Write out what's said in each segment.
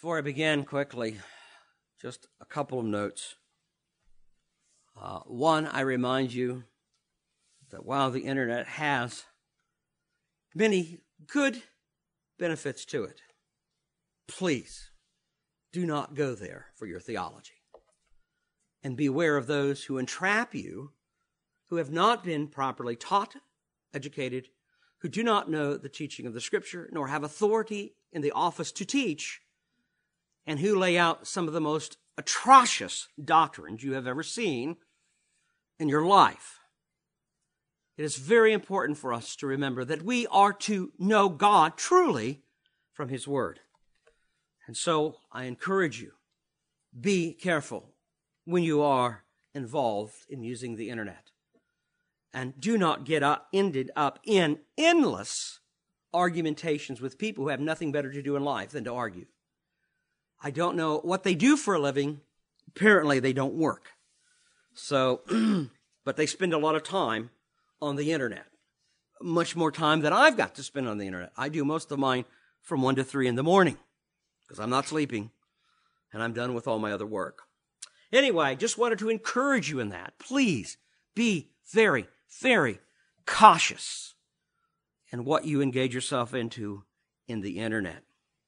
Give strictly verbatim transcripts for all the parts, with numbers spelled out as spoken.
Before I begin, quickly, just a couple of notes. Uh, one, I remind you that while the internet has many good benefits to it, please do not go there for your theology. And beware of those who entrap you, who have not been properly taught, educated, who do not know the teaching of the Scripture, nor have authority in the office to teach, and who lay out some of the most atrocious doctrines you have ever seen in your life. It is very important for us to remember that we are to know God truly from His Word. And so I encourage you, be careful when you are involved in using the internet. And do not get up, ended up in endless argumentations with people who have nothing better to do in life than to argue. I don't know what they do for a living. Apparently they don't work. So, but they spend a lot of time on the internet. Much more time than I've got to spend on the internet. I do most of mine from one to three in the morning because I'm not sleeping and I'm done with all my other work. Anyway, just wanted to encourage you in that. Please be very, very cautious in what you engage yourself into in the internet.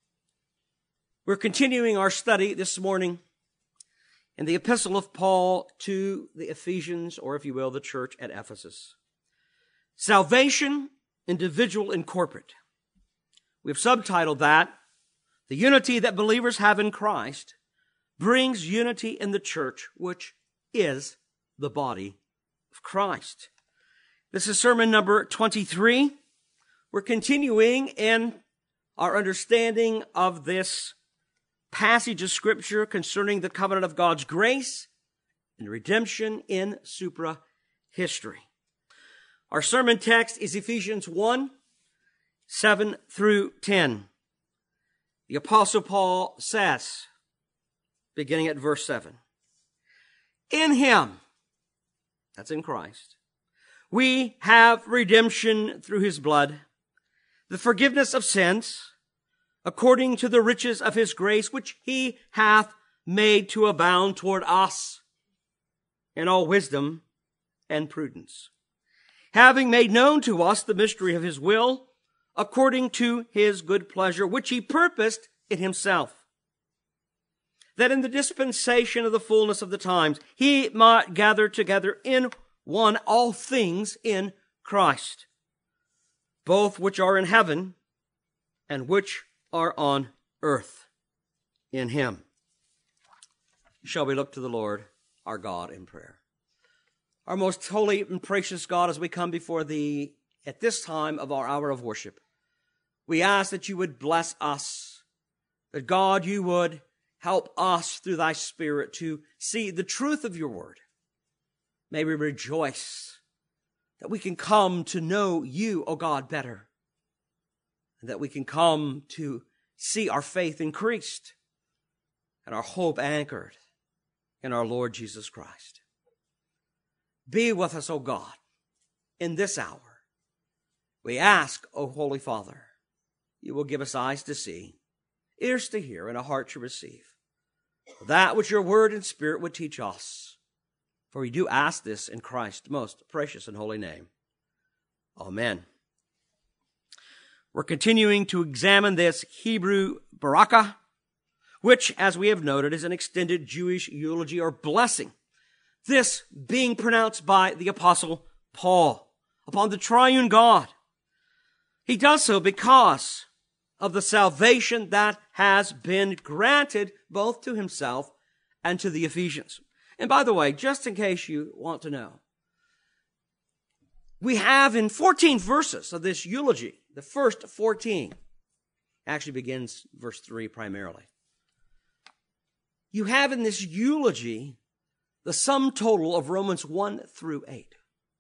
We're continuing our study this morning in the epistle of Paul to the Ephesians, or if you will, the church at Ephesus. Salvation, individual and corporate. We've subtitled that, The Unity That Believers Have in Christ Brings Unity in the Church, which is the body of Christ. This is sermon number twenty-three. We're continuing in our understanding of this passage of Scripture concerning the covenant of God's grace and redemption in supra history. Our sermon text is Ephesians one, seven through ten. The Apostle Paul says, beginning at verse seven, in Him, that's in Christ, we have redemption through His blood, the forgiveness of sins, according to the riches of His grace, which He hath made to abound toward us in all wisdom and prudence, having made known to us the mystery of His will, according to His good pleasure, which He purposed in Himself, that in the dispensation of the fullness of the times He might gather together in one all things in Christ, both which are in heaven and which are on earth in Him. Shall we look to the Lord our God in prayer? Our most holy and precious God, as we come before Thee at this time of our hour of worship, we ask that You would bless us, that God, You would help us through Thy Spirit to see the truth of Your word. May we rejoice that we can come to know You, O God, better, and that we can come to see our faith increased and our hope anchored in our Lord Jesus Christ. Be with us, O God, in this hour. We ask, O Holy Father, You will give us eyes to see, ears to hear, and a heart to receive that which Your word and Spirit would teach us. For we do ask this in Christ's most precious and holy name. Amen. We're continuing to examine this Hebrew barakah, which, as we have noted, is an extended Jewish eulogy or blessing. This being pronounced by the Apostle Paul upon the triune God. He does so because of the salvation that has been granted both to himself and to the Ephesians. And by the way, just in case you want to know, we have in fourteen verses of this eulogy, the first fourteen, actually begins verse three primarily. You have in this eulogy the sum total of Romans one through eight.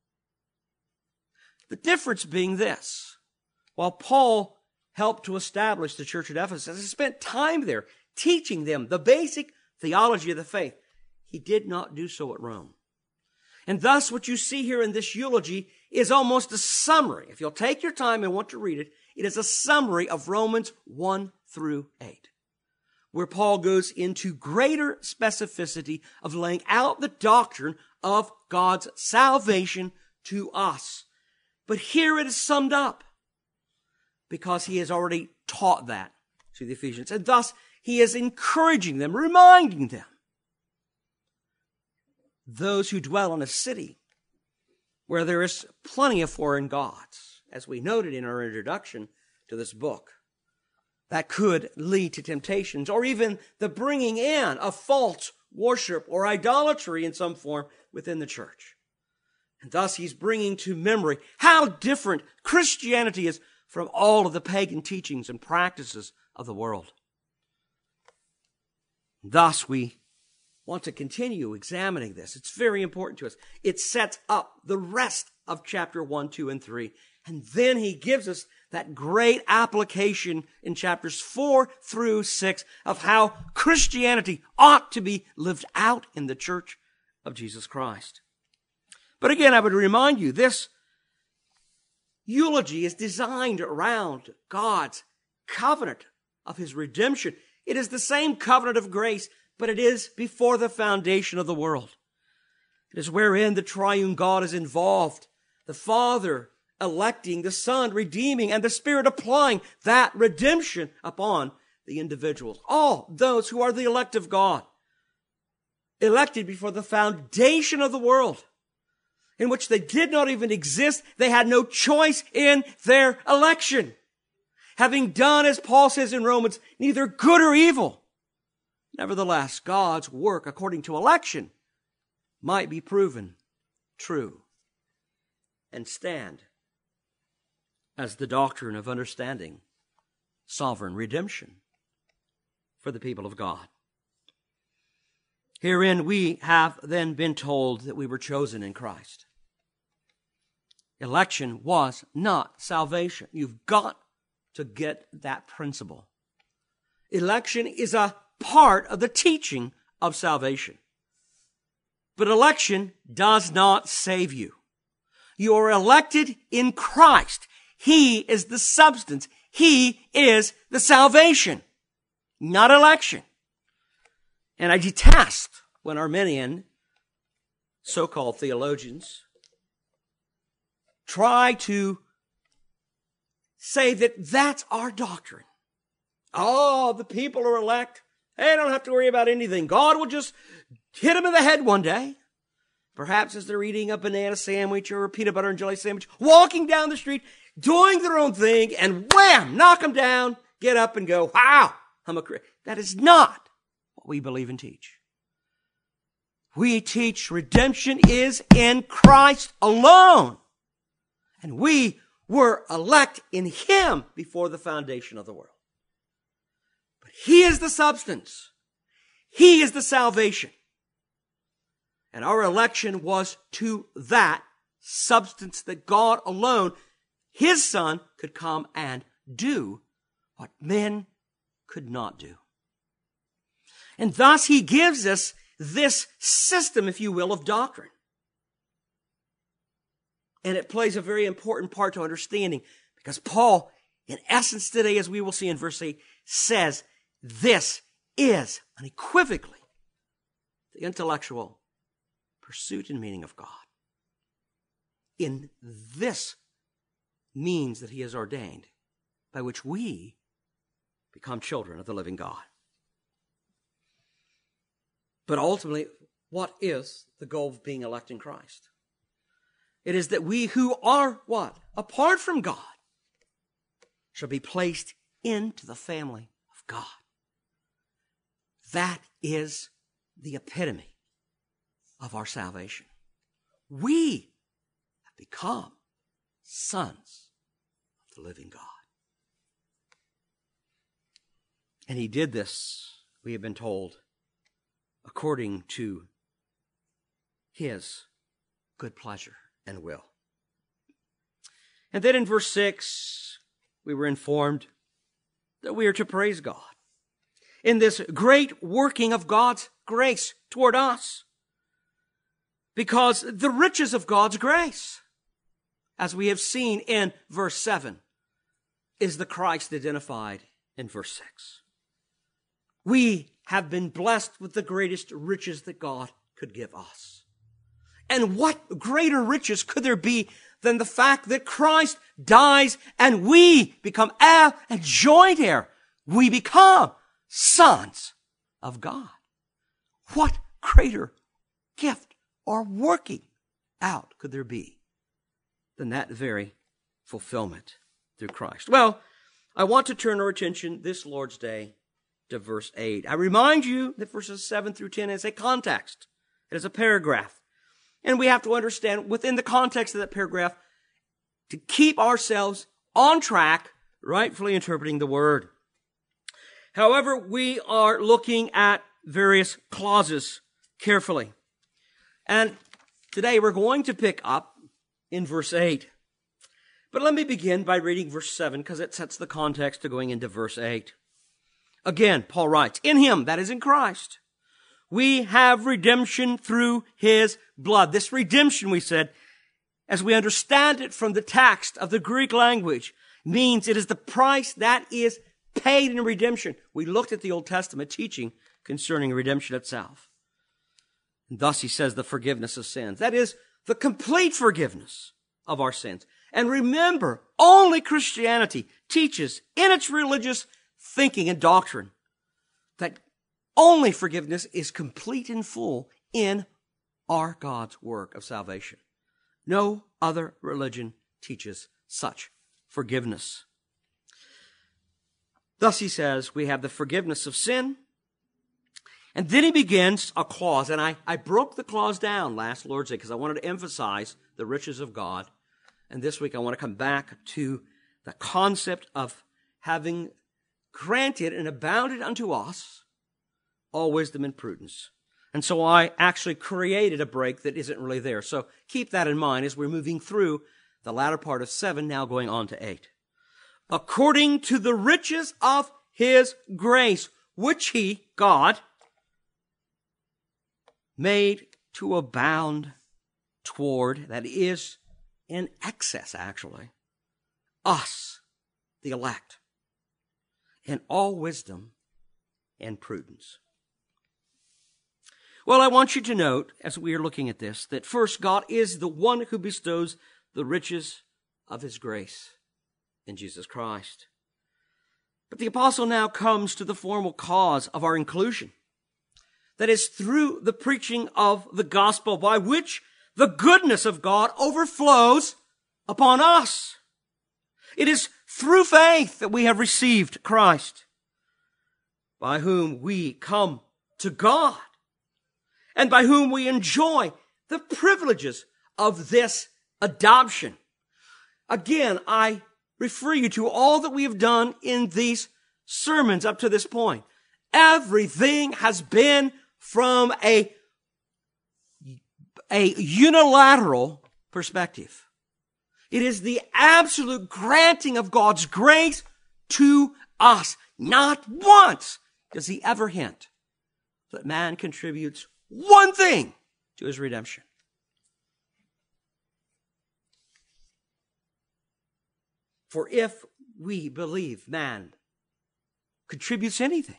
The difference being this: while Paul helped to establish the church at Ephesus, he spent time there teaching them the basic theology of the faith. He did not do so at Rome. And thus what you see here in this eulogy is almost a summary. If you'll take your time and want to read it, it is a summary of Romans one through eight. where Paul goes into greater specificity of laying out the doctrine of God's salvation to us. But here it is summed up, because he has already taught that to the Ephesians. And thus, he is encouraging them, reminding them, those who dwell in a city where there is plenty of foreign gods, as we noted in our introduction to this book, that could lead to temptations, or even the bringing in of false worship or idolatry in some form within the church. And thus he's bringing to memory how different Christianity is from all of the pagan teachings and practices of the world. Thus we want to continue examining this. It's very important to us. It sets up the rest of chapter one, two, and three. And then he gives us that great application in chapters four through six of how Christianity ought to be lived out in the church of Jesus Christ. But again, I would remind you, this eulogy is designed around God's covenant of his redemption. It is the same covenant of grace, but it is before the foundation of the world. It is wherein the triune God is involved, the Father electing, the Son redeeming, and the Spirit applying that redemption upon the individuals. All those who are the elect of God, elected before the foundation of the world, in which they did not even exist. They had no choice in their election. Having done, as Paul says in Romans, neither good or evil. Nevertheless, God's work according to election might be proven true and stand as the doctrine of understanding sovereign redemption for the people of God. Herein we have then been told that we were chosen in Christ. Election was not salvation. You've got to get that principle. Election is a part of the teaching of salvation. But election does not save you. You are elected in Christ. He is the substance. He is the salvation, not election. And I detest when Arminian, so-called theologians, try to say that that's our doctrine. Oh, the people are elect. They don't have to worry about anything. God will just hit them in the head one day. Perhaps as they're eating a banana sandwich or a peanut butter and jelly sandwich, walking down the street, doing their own thing, and wham, knock them down, get up and go, wow, I'm a Christian. That is not what we believe and teach. We teach redemption is in Christ alone. And we were elect in him before the foundation of the world. But he is the substance. He is the salvation. And our election was to that substance that God alone, his Son, could come and do what men could not do. And thus he gives us this system, if you will, of doctrine. And it plays a very important part to understanding, because Paul, in essence today, as we will see in verse eight, says this is unequivocally the intellectual pursuit and meaning of God. In this means that he has ordained, by which we become children of the living God. But ultimately, what is the goal of being elect in Christ? It is that we who are what? Apart from God, shall be placed into the family of God. That is the epitome of our salvation. We have become sons of the living God. And he did this, we have been told, according to his good pleasure and will. And then in verse six, we were informed that we are to praise God in this great working of God's grace toward us, because the riches of God's grace, as we have seen in verse seven, is the Christ identified in verse six. we have been blessed with the greatest riches that God could give us. And what greater riches could there be than the fact that Christ dies and we become heir and joint heir? We become sons of God. What greater gift or working out could there be than that very fulfillment through Christ? Well, I want to turn our attention this Lord's Day to verse eight. I remind you that verses seven through ten is a context. It is a paragraph. And we have to understand within the context of that paragraph to keep ourselves on track, rightfully interpreting the word. However, we are looking at various clauses carefully. And today we're going to pick up in verse eight. But let me begin by reading verse seven because it sets the context to going into verse eight. Again, Paul writes, in him, that is in Christ, we have redemption through his blood. This redemption, we said, as we understand it from the text of the Greek language, means it is the price that is paid in redemption. We looked at the Old Testament teaching concerning redemption itself. And thus he says the forgiveness of sins. That is the complete forgiveness of our sins. And remember, only Christianity teaches in its religious thinking and doctrine that only forgiveness is complete and full in our God's work of salvation. No other religion teaches such forgiveness. Thus he says we have the forgiveness of sin. And then he begins a clause, and I, I broke the clause down last Lord's Day because I wanted to emphasize the riches of God. And this week I want to come back to the concept of having granted and abounded unto us all wisdom and prudence. And so I actually created a break that isn't really there. So keep that in mind as we're moving through the latter part of seven, now going on to eight. According to the riches of his grace, which he, God, made to abound toward, that is, in excess, actually, us, the elect, in all wisdom and prudence. Well, I want you to note, as we are looking at this, that first, God is the one who bestows the riches of his grace in Jesus Christ. But the apostle now comes to the formal cause of our inclusion. That is through the preaching of the gospel, by which the goodness of God overflows upon us. It is through faith that we have received Christ, by whom we come to God, and by whom we enjoy the privileges of this adoption. Again, I refer you to all that we have done in these sermons up to this point. Everything has been from a, a unilateral perspective. It is the absolute granting of God's grace to us. Not once does he ever hint that man contributes one thing to his redemption. For if we believe man contributes anything,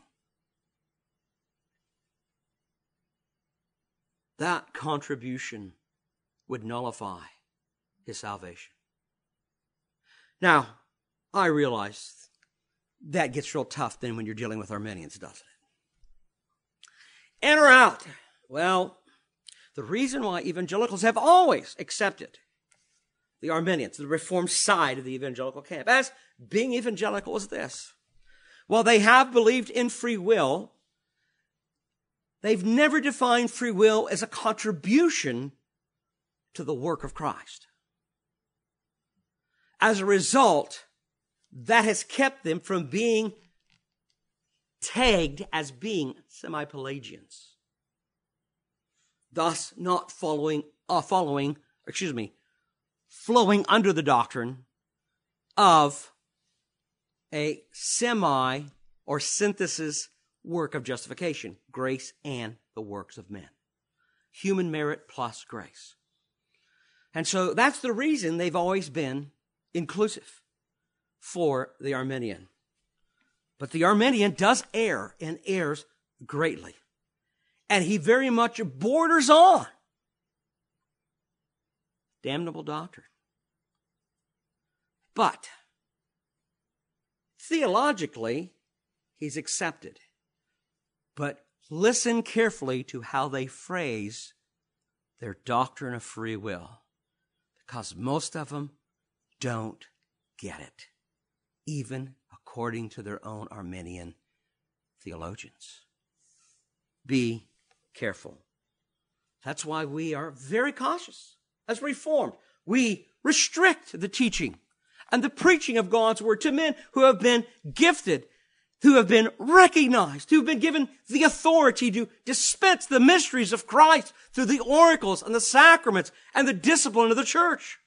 that contribution would nullify his salvation. Now, I realize that gets real tough then when you're dealing with Arminians, doesn't it? In or out? Well, the reason why evangelicals have always accepted the Arminians, the Reformed side of the evangelical camp, as being evangelical is this. While they have believed in free will, they've never defined free will as a contribution to the work of Christ. As a result, that has kept them from being tagged as being semi-Pelagians. Thus, not following, uh, following, excuse me, flowing under the doctrine of a semi or synthesis work of justification, grace and the works of men. Human merit plus grace. And so that's the reason they've always been inclusive for the Arminian. But the Arminian does err and errs greatly. And he very much borders on damnable doctrine. But theologically, he's accepted. But listen carefully to how they phrase their doctrine of free will, because most of them don't get it, even according to their own Arminian theologians. Be careful. That's why we are very cautious. As Reformed, we restrict the teaching and the preaching of God's word to men who have been gifted, who have been recognized, who have been given the authority to dispense the mysteries of Christ through the oracles and the sacraments and the discipline of the church.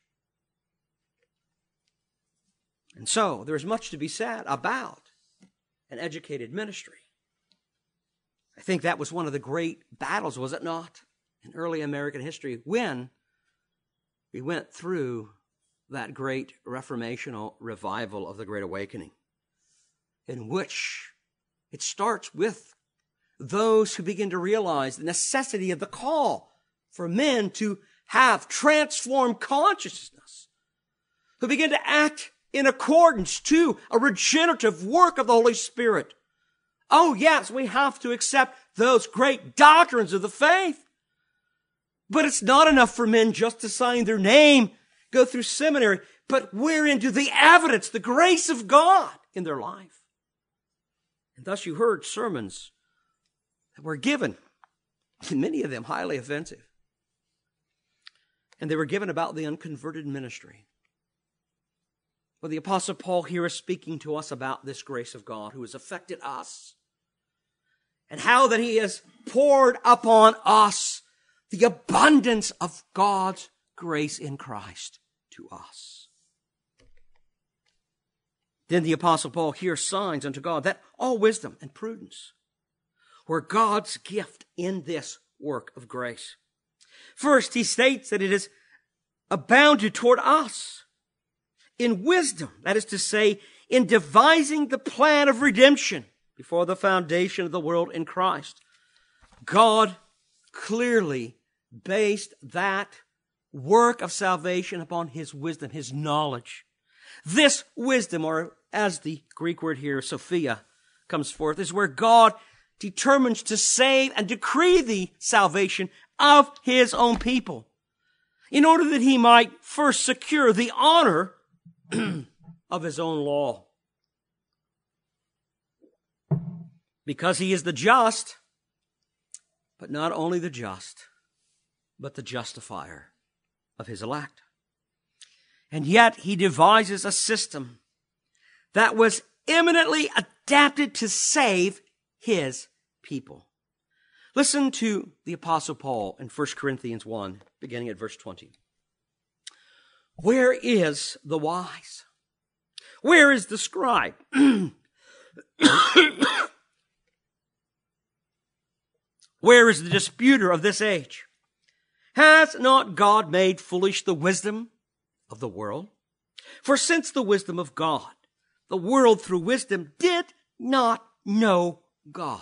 And so there is much to be said about an educated ministry. I think that was one of the great battles, was it not, in early American history, when we went through that great reformational revival of the Great Awakening, in which it starts with those who begin to realize the necessity of the call for men to have transformed consciousness, who begin to act in accordance to a regenerative work of the Holy Spirit. Oh, yes, we have to accept those great doctrines of the faith. But it's not enough for men just to sign their name, go through seminary, but wherein do the evidence, the grace of God in their life? And thus you heard sermons that were given, many of them highly offensive. And they were given about the unconverted ministry. Well, the Apostle Paul here is speaking to us about this grace of God who has affected us, and how that he has poured upon us the abundance of God's grace in Christ to us. Then the Apostle Paul here signs unto God that all wisdom and prudence were God's gift in this work of grace. First, he states that it is abounded toward us in wisdom, that is to say, in devising the plan of redemption before the foundation of the world in Christ. God clearly based that work of salvation upon his wisdom, his knowledge. This wisdom, or as the Greek word here, Sophia, comes forth, is where God determines to save and decree the salvation of his own people, in order that he might first secure the honor of his own law. Because he is the just, but not only the just, but the justifier of his elect. And yet he devises a system that was eminently adapted to save his people. Listen to the Apostle Paul in First Corinthians one, beginning at verse twenty. Where is the wise? Where is the scribe? Where is the disputer of this age? Has not God made foolish the wisdom of the world? For since the wisdom of God, the world through wisdom did not know God,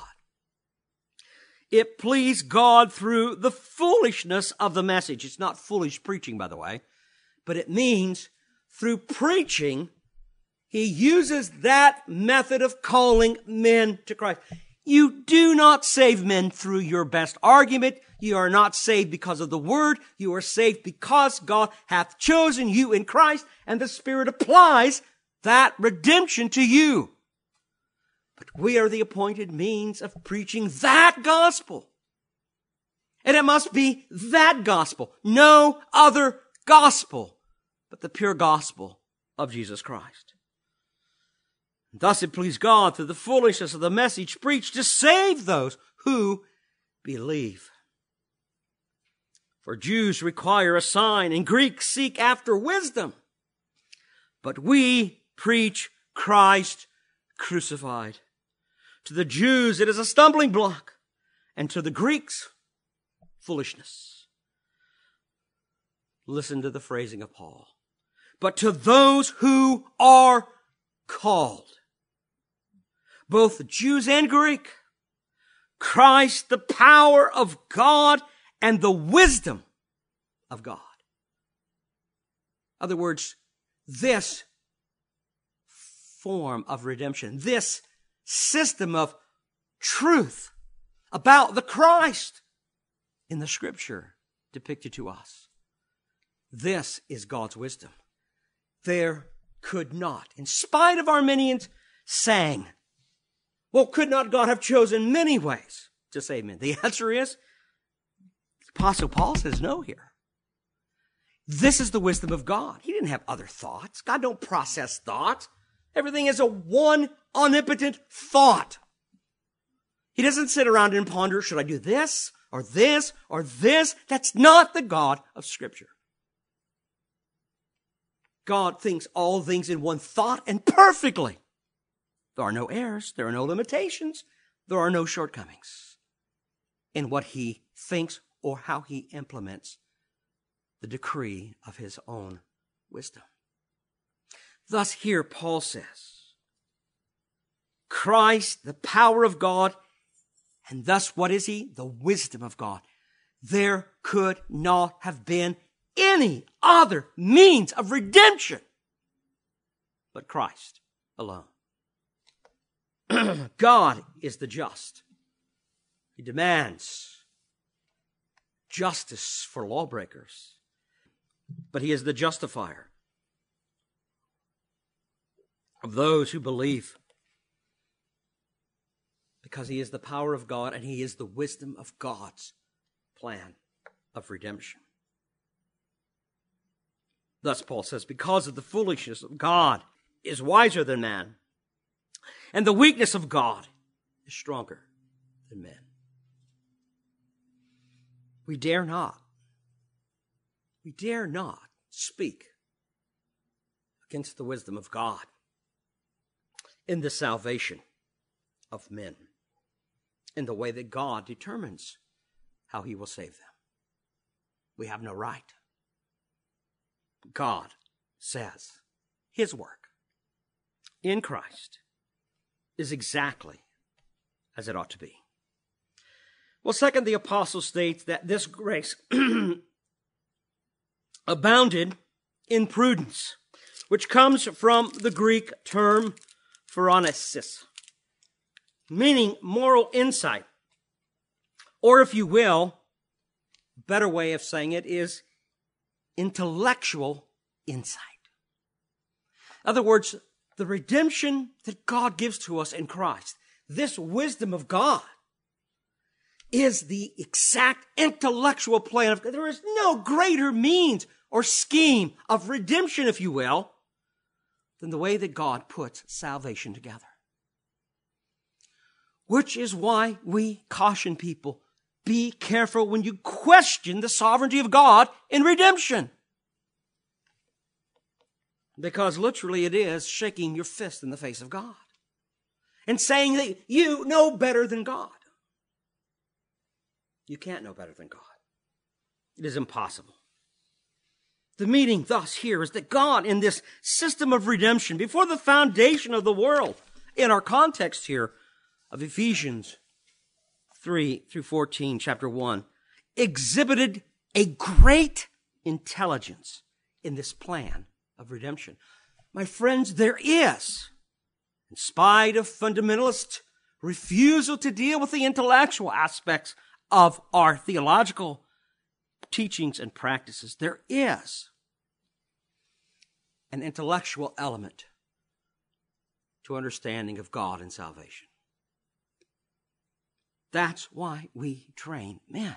it pleased God through the foolishness of the message. It's not foolish preaching, by the way, but it means through preaching, he uses that method of calling men to Christ. You do not save men through your best argument. You are not saved because of the word. You are saved because God hath chosen you in Christ, and the Spirit applies that redemption to you. But we are the appointed means of preaching that gospel. And it must be that gospel, no other gospel, but the pure gospel of Jesus Christ. Thus it pleased God through the foolishness of the message preached to save those who believe. For Jews require a sign, and Greeks seek after wisdom. But we preach Christ crucified. To the Jews it is a stumbling block, and to the Greeks, foolishness. Listen to the phrasing of Paul. But to those who are called, both Jews and Greek. Christ, the power of God and the wisdom of God. In other words, this form of redemption, this system of truth about the Christ in the Scripture depicted to us, this is God's wisdom. There could not, in spite of Arminians saying, well, could not God have chosen many ways to save men? The answer is, Apostle Paul says no here. This is the wisdom of God. He didn't have other thoughts. God don't process thoughts. Everything is a one omnipotent thought. He doesn't sit around and ponder, should I do this or this or this? That's not the God of Scripture. God thinks all things in one thought and perfectly. There are no errors. There are no limitations. There are no shortcomings in what he thinks or how he implements the decree of his own wisdom. Thus here Paul says, Christ, the power of God, and thus what is he? The wisdom of God. There could not have been any other means of redemption but Christ alone. God is the just. He demands justice for lawbreakers, but he is the justifier of those who believe, because he is the power of God and he is the wisdom of God's plan of redemption. Thus Paul says, because of the foolishness of God is wiser than man, and the weakness of God is stronger than men. We dare not, we dare not speak against the wisdom of God in the salvation of men, in the way that God determines how he will save them. We have no right. God says his work in Christ is exactly as it ought to be. Well, second, the apostle states that this grace abounded in prudence, which comes from the Greek term phronesis, meaning moral insight. Or if you will, a better way of saying it is intellectual insight. In other words, the redemption that God gives to us in Christ, this wisdom of God, is the exact intellectual plan of God. There is no greater means or scheme of redemption, if you will, than the way that God puts salvation together. Which is why we caution people, be careful when you question the sovereignty of God in redemption. Because literally it is shaking your fist in the face of God and saying that you know better than God. You can't know better than God. It is impossible. The meaning thus here is that God, in this system of redemption, before the foundation of the world, in our context here of Ephesians three through fourteen, chapter one, exhibited a great intelligence in this plan of redemption. My friends, there is, in spite of fundamentalist refusal to deal with the intellectual aspects of our theological teachings and practices, there is an intellectual element to understanding of God and salvation. That's why we train men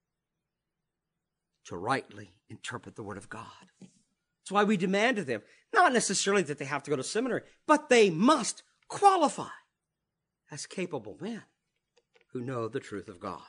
to rightly interpret the Word of God. That's why we demand of them, not necessarily that they have to go to seminary, but they must qualify as capable men who know the truth of God.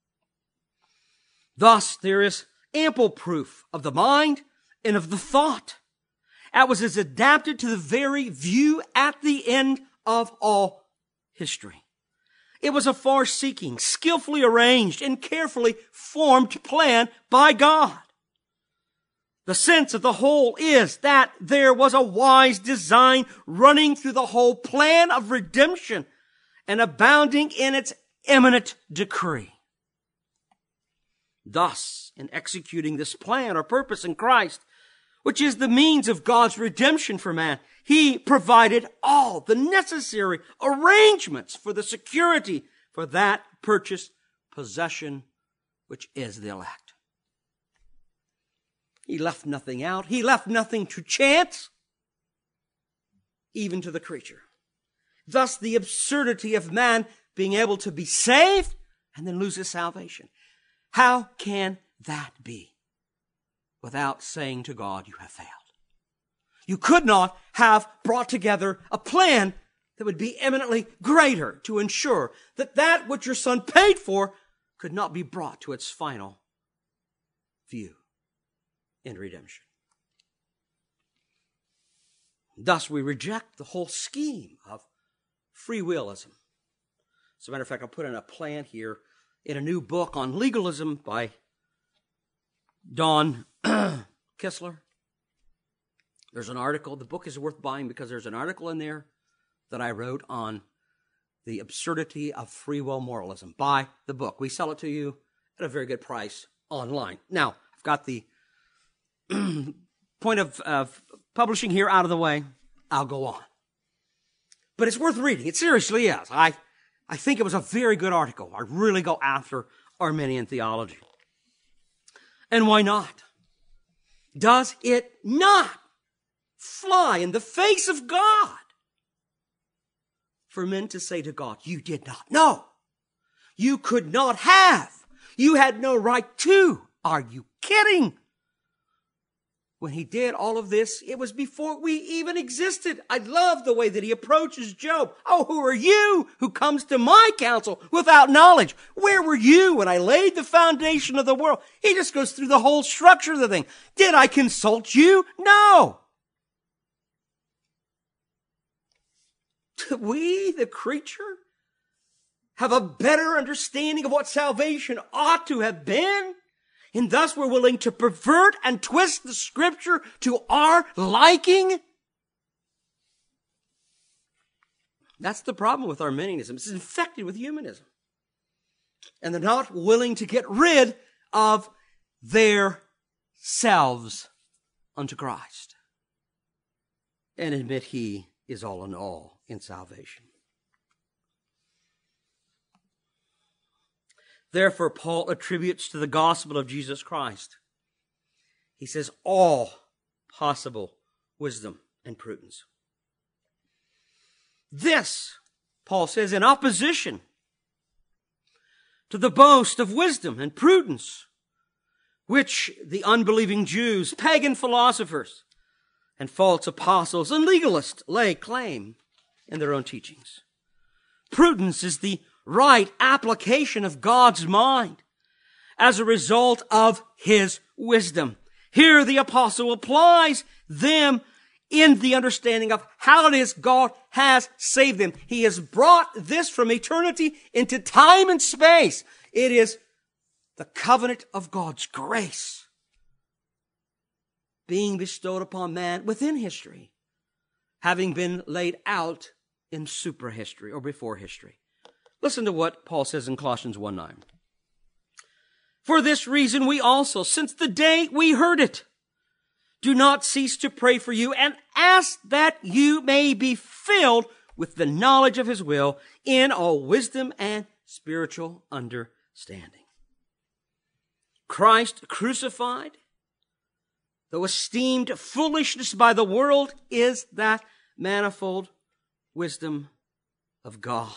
Thus, there is ample proof of the mind and of the thought. That was as adapted to the very view at the end of all history. It was a far-seeking, skillfully arranged, and carefully formed plan by God. The sense of the whole is that there was a wise design running through the whole plan of redemption and abounding in its imminent decree. Thus, in executing this plan or purpose in Christ, which is the means of God's redemption for man, he provided all the necessary arrangements for the security for that purchased possession, which is the elect. He left nothing out. He left nothing to chance, even to the creature. Thus, the absurdity of man being able to be saved and then lose his salvation. How can that be without saying to God, you have failed? You could not have brought together a plan that would be eminently greater to ensure that that which your Son paid for could not be brought to its final view in redemption. Thus, we reject the whole scheme of free willism. As a matter of fact, I'll put in a plan here in a new book on legalism by Don Kistler. There's an article. The book is worth buying because there's an article in there that I wrote on the absurdity of free will moralism. Buy the book. We sell it to you at a very good price online. Now, I've got the point of, of publishing here out of the way. I'll go on. But it's worth reading. It seriously is. I, I think it was a very good article. I really go after Arminian theology. And why not? Does it not fly in the face of God for men to say to God, you did not know. You could not have. You had no right to. Are you kidding? When he did all of this, it was before we even existed. I love the way that he approaches Job. Oh, who are you who comes to my counsel without knowledge? Where were you when I laid the foundation of the world? He just goes through the whole structure of the thing. Did I consult you? No. We, the creature, have a better understanding of what salvation ought to have been. And thus we're willing to pervert and twist the scripture to our liking. That's the problem with Arminianism. It's infected with humanism. And they're not willing to get rid of their selves unto Christ and admit he is all in all in salvation. Therefore, Paul attributes to the gospel of Jesus Christ, he says, all possible wisdom and prudence. This, Paul says, in opposition to the boast of wisdom and prudence, which the unbelieving Jews, pagan philosophers, and false apostles and legalists lay claim in their own teachings. Prudence is the right application of God's mind as a result of his wisdom. Here the apostle applies them in the understanding of how it is God has saved them. He has brought this from eternity into time and space. It is the covenant of God's grace being bestowed upon man within history, having been laid out in supra-history or before history. Listen to what Paul says in Colossians one nine. For this reason we also, since the day we heard it, do not cease to pray for you and ask that you may be filled with the knowledge of his will in all wisdom and spiritual understanding. Christ crucified, though esteemed foolishness by the world, is that manifold wisdom of God.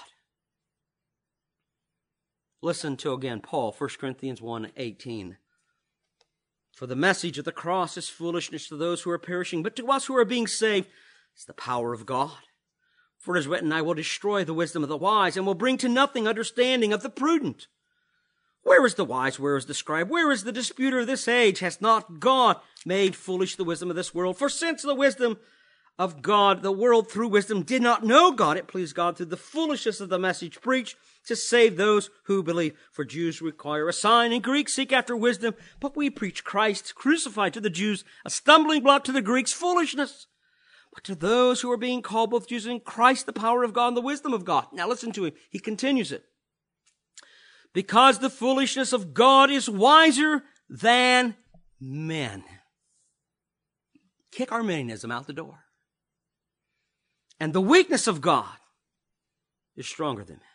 Listen to again Paul, First Corinthians one eighteen. For the message of the cross is foolishness to those who are perishing, but to us who are being saved, it's the power of God. For it is written, I will destroy the wisdom of the wise, and will bring to nothing understanding of the prudent. Where is the wise? Where is the scribe? Where is the disputer of this age? Has not God made foolish the wisdom of this world? For since the wisdom of God, the world through wisdom did not know God, it pleased God through the foolishness of the message preached to save those who believe. For Jews require a sign, and Greeks seek after wisdom, but we preach Christ crucified to the Jews, a stumbling block to the Greeks, foolishness. but to those who are being called, both Jews and Christ, the power of God and the wisdom of God. Now listen to him. He continues it. Because the foolishness of God is wiser than men. Kick Arminianism out the door. And the weakness of God is stronger than men.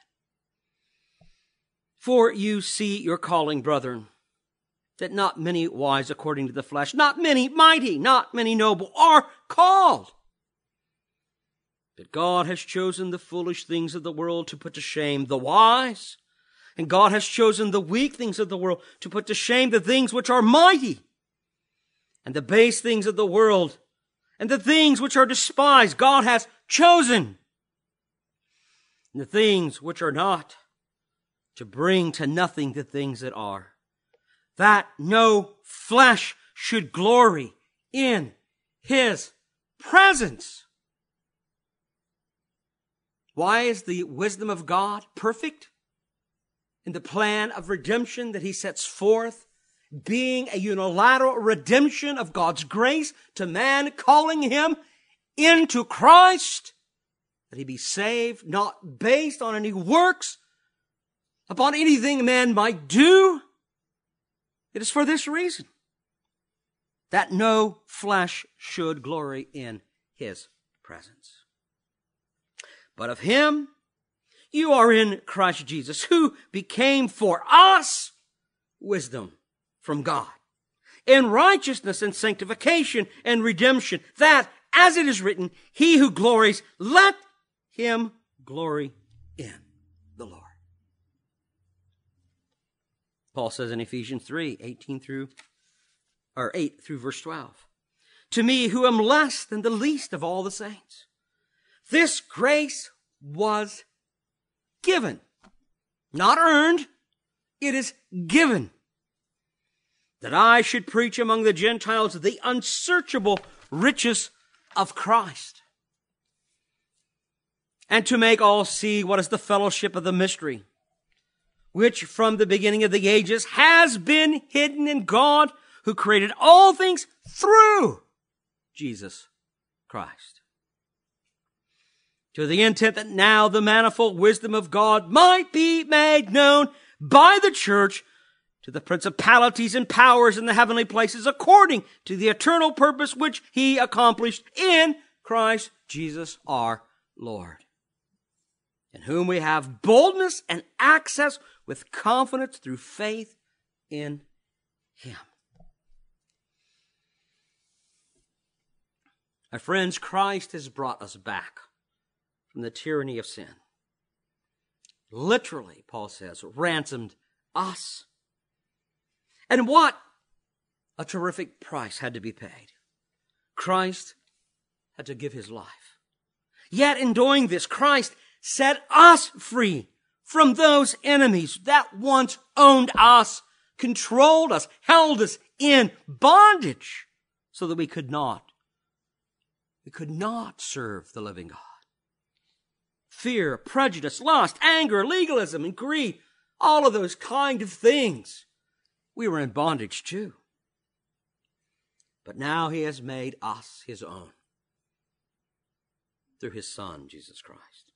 For you see your calling, brethren, that not many wise according to the flesh, not many mighty, not many noble are called. But God has chosen the foolish things of the world to put to shame the wise. And God has chosen the weak things of the world to put to shame the things which are mighty. And the base things of the world and the things which are despised God has chosen. And the things which are not, to bring to nothing the things that are, that no flesh should glory in his presence. Why is the wisdom of God perfect? In the plan of redemption that he sets forth, being a unilateral redemption of God's grace to man, calling him into Christ, that he be saved, not based on any works, upon anything man might do. It is for this reason, that no flesh should glory in his presence. But of him you are in Christ Jesus, who became for us wisdom from God, in righteousness and sanctification and redemption, that, as it is written, he who glories, let him glory in the Lord. Paul says in Ephesians three, eighteen through, or eight through verse twelve, to me who am less than the least of all the saints, this grace was given, not earned, it is given, that I should preach among the Gentiles the unsearchable riches of Christ, and to make all see what is the fellowship of the mystery, which from the beginning of the ages has been hidden in God, who created all things through Jesus Christ, to the intent that now the manifold wisdom of God might be made known by the church to the principalities and powers in the heavenly places, according to the eternal purpose which he accomplished in Christ Jesus our Lord, in whom we have boldness and access with confidence through faith in him. My friends, Christ has brought us back from the tyranny of sin. Literally, Paul says, ransomed us. And what a terrific price had to be paid. Christ had to give his life. Yet in doing this, Christ set us free from those enemies that once owned us, controlled us, held us in bondage, so that we could not, we could not serve the living God. Fear, prejudice, lust, anger, legalism, and greed, all of those kind of things, we were in bondage too. But now he has made us his own through his Son, Jesus Christ.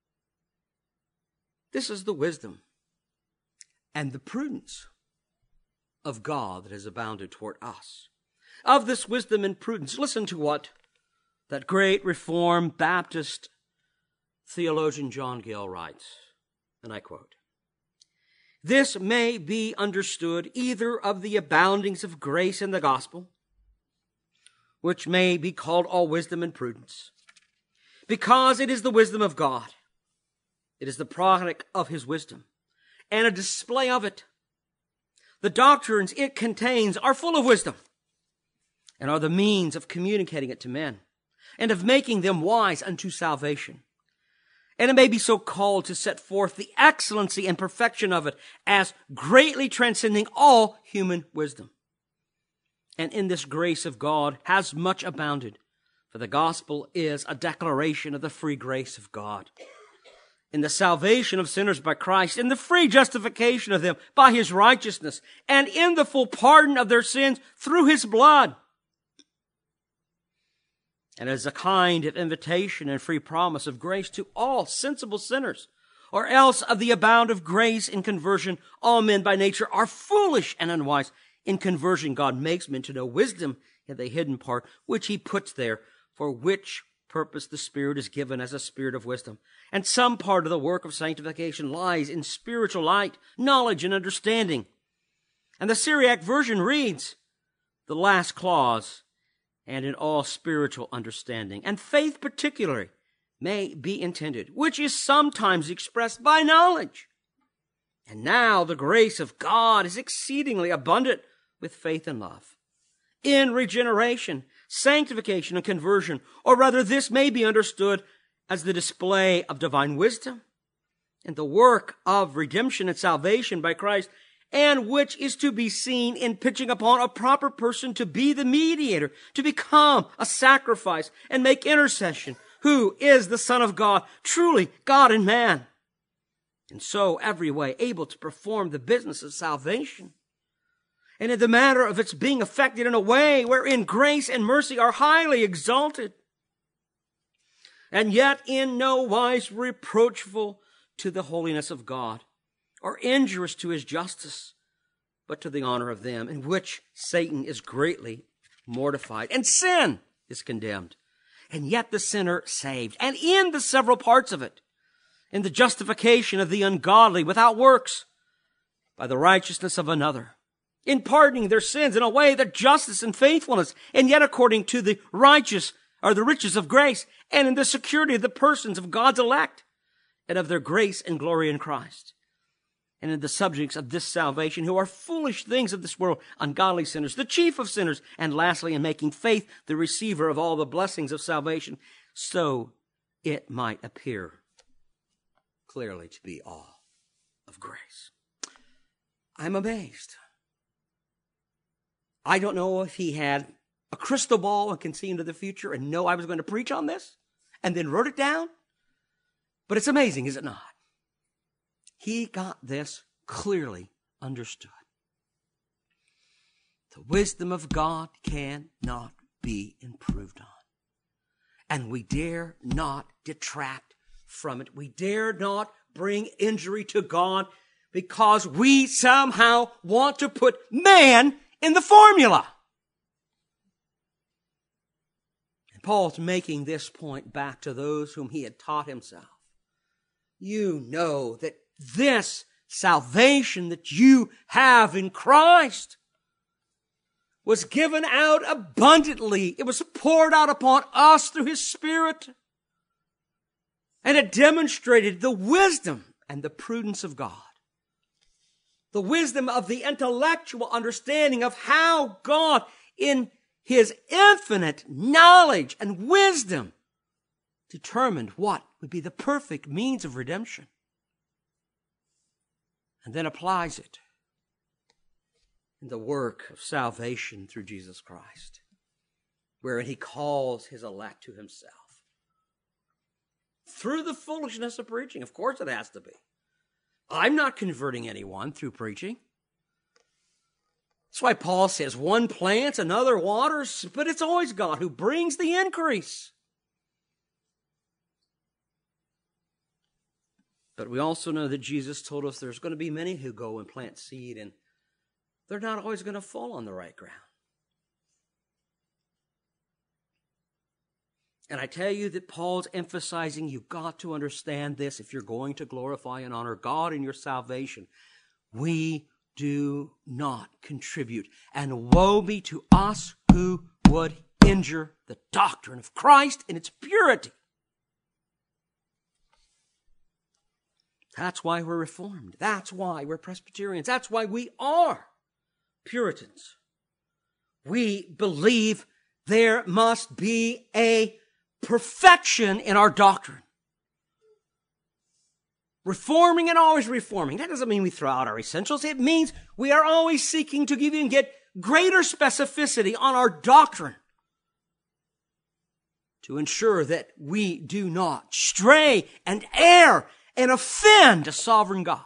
This is the wisdom and the prudence of God that has abounded toward us. Of this wisdom and prudence, listen to what that great Reformed Baptist theologian John Gill writes, and I quote, "This may be understood either of the aboundings of grace in the gospel, which may be called all wisdom and prudence, because it is the wisdom of God. It is the product of his wisdom, and a display of it. The doctrines it contains are full of wisdom, and are the means of communicating it to men, and of making them wise unto salvation. And it may be so called to set forth the excellency and perfection of it as greatly transcending all human wisdom. And in this grace of God has much abounded, for the gospel is a declaration of the free grace of God, in the salvation of sinners by Christ, in the free justification of them by his righteousness, and in the full pardon of their sins through his blood. and as a kind of invitation and free promise of grace to all sensible sinners. Or else of the abound of grace in conversion, all men by nature are foolish and unwise. In conversion, God makes men to know wisdom in the hidden part, which he puts there, for which purpose the Spirit is given as a spirit of wisdom. And some part of the work of sanctification lies in spiritual light, knowledge, and understanding. And the Syriac version reads, the last clause, and in all spiritual understanding, and faith particularly, may be intended, which is sometimes expressed by knowledge. And now the grace of God is exceedingly abundant with faith and love, in regeneration, sanctification, and conversion, or rather this may be understood as the display of divine wisdom and the work of redemption and salvation by Christ, and which is to be seen in pitching upon a proper person to be the mediator, to become a sacrifice and make intercession, who is the Son of God, truly God and man, and so every way able to perform the business of salvation. And in the matter of its being effected in a way wherein grace and mercy are highly exalted, and yet in no wise reproachful to the holiness of God, or injurious to his justice, but to the honor of them, in which Satan is greatly mortified, and sin is condemned. And yet the sinner saved, and in the several parts of it, in the justification of the ungodly without works, by the righteousness of another, in pardoning their sins in a way that justice and faithfulness, and yet according to the righteous or the riches of grace, and in the security of the persons of God's elect, and of their grace and glory in Christ, and in the subjects of this salvation, who are foolish things of this world, ungodly sinners, the chief of sinners, and lastly, in making faith the receiver of all the blessings of salvation, so it might appear clearly to be all of grace. I'm amazed. I don't know if he had a crystal ball and can see into the future and know I was going to preach on this and then wrote it down, but it's amazing, is it not? He got this clearly understood. The wisdom of God cannot be improved on. And we dare not detract from it. We dare not bring injury to God because we somehow want to put man in the formula. And Paul's making this point back to those whom he had taught himself. You know that this salvation that you have in Christ was given out abundantly. It was poured out upon us through his Spirit. And it demonstrated the wisdom and the prudence of God. The wisdom of the intellectual understanding of how God, in his infinite knowledge and wisdom, determined what would be the perfect means of redemption. And then applies it in the work of salvation through Jesus Christ, wherein he calls his elect to himself. Through the foolishness of preaching. Of course it has to be. I'm not converting anyone through preaching. That's why Paul says one plants, another waters, but it's always God who brings the increase. But we also know that Jesus told us there's going to be many who go and plant seed, and they're not always going to fall on the right ground. And I tell you that Paul's emphasizing you've got to understand this if you're going to glorify and honor God in your salvation. We do not contribute, and woe be to us who would injure the doctrine of Christ in its purity. That's why we're Reformed. That's why we're Presbyterians. That's why we are Puritans. We believe there must be a perfection in our doctrine. Reforming and always reforming. That doesn't mean we throw out our essentials. It means we are always seeking to give and get greater specificity on our doctrine to ensure that we do not stray and err and offend a sovereign God.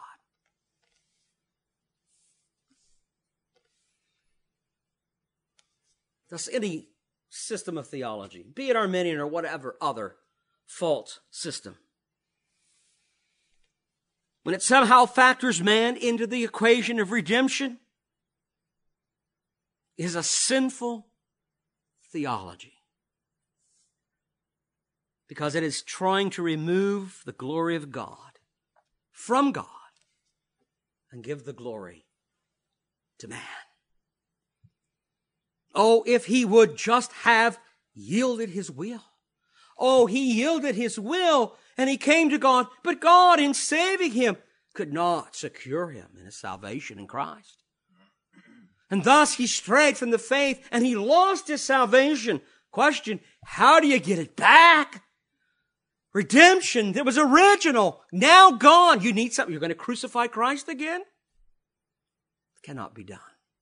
Thus, any system of theology, be it Arminian or whatever other false system, when it somehow factors man into the equation of redemption, is a sinful theology. Because it is trying to remove the glory of God from God and give the glory to man. Oh, if he would just have yielded his will. Oh, he yielded his will and he came to God, but God, in saving him, could not secure him in his salvation in Christ. And thus he strayed from the faith and he lost his salvation. Question, how do you get it back? Redemption that was original, now gone. You need something. You're going to crucify Christ again? It cannot be done.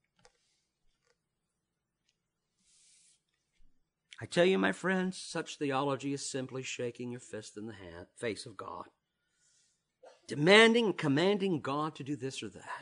I tell you, my friends, such theology is simply shaking your fist in the hand, face of God, demanding and commanding God to do this or that.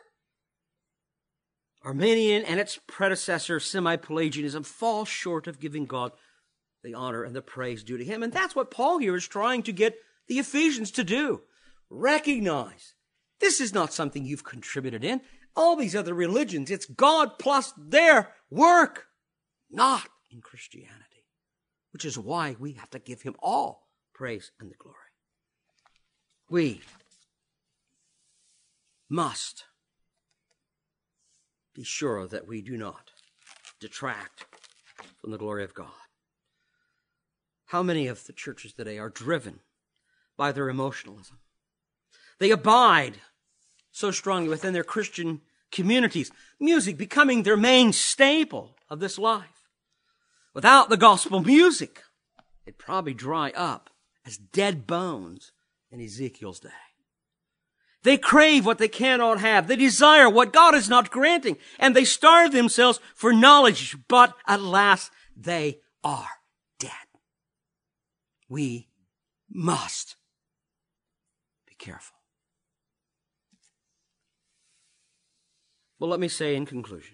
Arminian and its predecessor, semi-Pelagianism, fall short of giving God the honor and the praise due to him. And that's what Paul here is trying to get the Ephesians to do. Recognize this is not something you've contributed in. All these other religions, it's God plus their work, not in Christianity, which is why we have to give him all praise and the glory. We must be sure that we do not detract from the glory of God. How many of the churches today are driven by their emotionalism? They abide so strongly within their Christian communities, music becoming their main staple of this life. Without the gospel music, it'd probably dry up as dead bones in Ezekiel's day. They crave what they cannot have. They desire what God is not granting. And they starve themselves for knowledge, but alas, they are dead. We must be careful. Well, let me say in conclusion,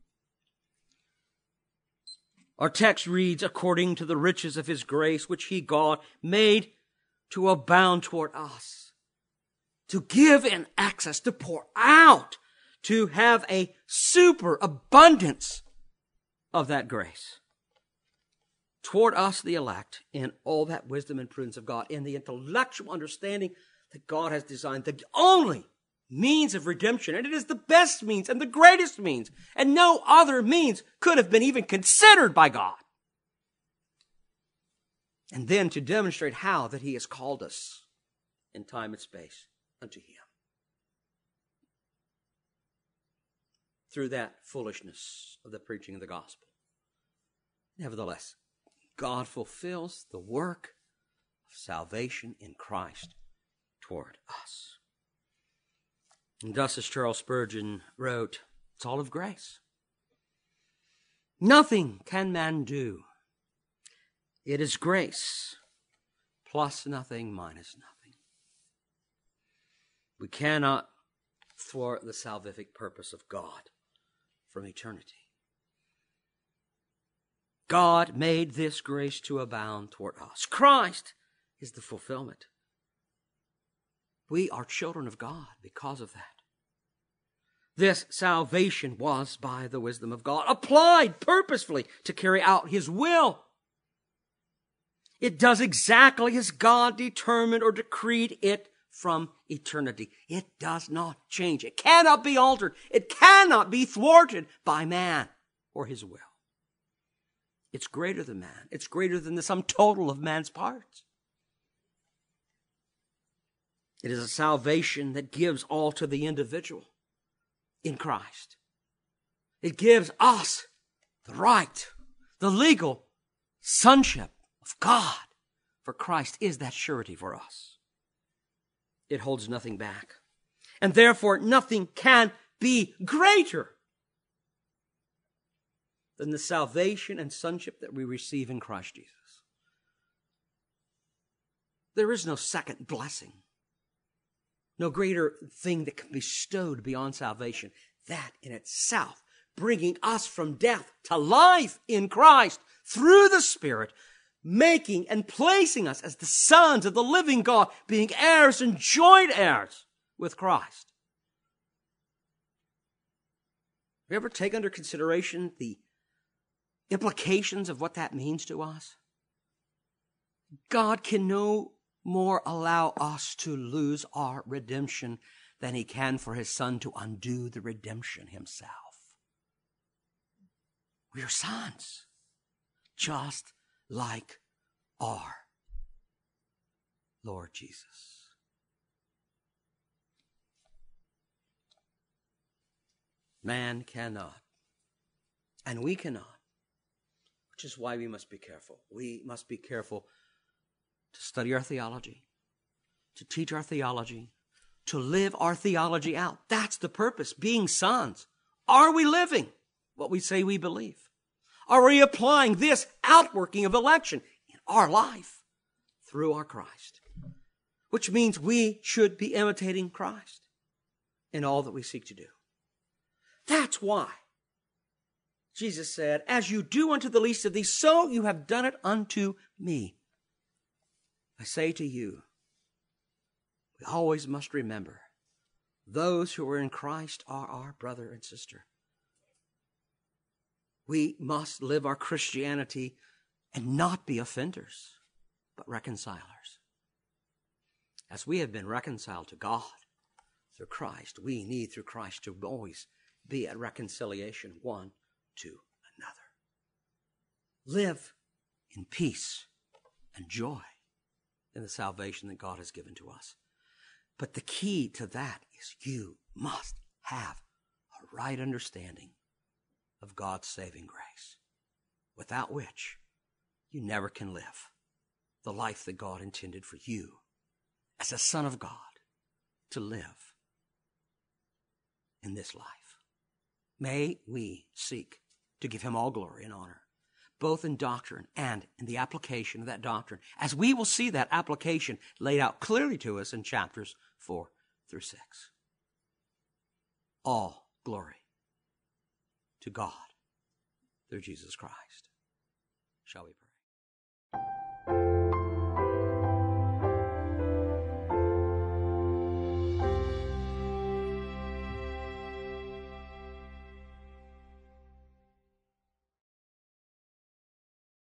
our text reads, according to the riches of his grace, which he, God, made to abound toward us, to give in access, to pour out, to have a superabundance of that grace toward us, the elect, in all that wisdom and prudence of God, in the intellectual understanding that God has designed, the only means of redemption, and it is the best means and the greatest means, and no other means could have been even considered by God. And then to demonstrate how that he has called us in time and space unto him. Through that foolishness of the preaching of the gospel. Nevertheless, God fulfills the work of salvation in Christ toward us. And thus, as Charles Spurgeon wrote, it's all of grace. Nothing can man do. It is grace plus nothing minus nothing. We cannot thwart the salvific purpose of God from eternity. God made this grace to abound toward us. Christ is the fulfillment. We are children of God because of that. This salvation was by the wisdom of God, applied purposefully to carry out his will. It does exactly as God determined or decreed it from eternity. It does not change. It cannot be altered. It cannot be thwarted by man or his will. It's greater than man. It's greater than the sum total of man's parts. It is a salvation that gives all to the individual in Christ. It gives us the right, the legal sonship of God, for Christ is that surety for us. It holds nothing back, and therefore nothing can be greater than the salvation and sonship that we receive in Christ Jesus. There is no second blessing, no greater thing that can be bestowed beyond salvation. That in itself, bringing us from death to life in Christ through the Spirit, making and placing us as the sons of the living God, being heirs and joint heirs with Christ. Have you ever taken under consideration the implications of what that means to us? God can no more allow us to lose our redemption than he can for his Son to undo the redemption himself. We are sons, just like our Lord Jesus. Man cannot, and we cannot, which is why we must be careful. We must be careful to study our theology, to teach our theology, to live our theology out. That's the purpose, being sons. Are we living what we say we believe? Are we applying this outworking of election in our life through our Christ? Which means we should be imitating Christ in all that we seek to do. That's why Jesus said, as you do unto the least of these, so you have done it unto me. I say to you, we always must remember, those who are in Christ are our brother and sister. We must live our Christianity and not be offenders, but reconcilers. As we have been reconciled to God through Christ, we need through Christ to always be at reconciliation one to another. Live in peace and joy in the salvation that God has given to us. But the key to that is you must have a right understanding of God's saving grace, without which you never can live the life that God intended for you as a son of God to live in this life. May we seek to give him all glory and honor, both in doctrine and in the application of that doctrine, as we will see that application laid out clearly to us in chapters four through six. All glory to God through Jesus Christ. Shall we pray?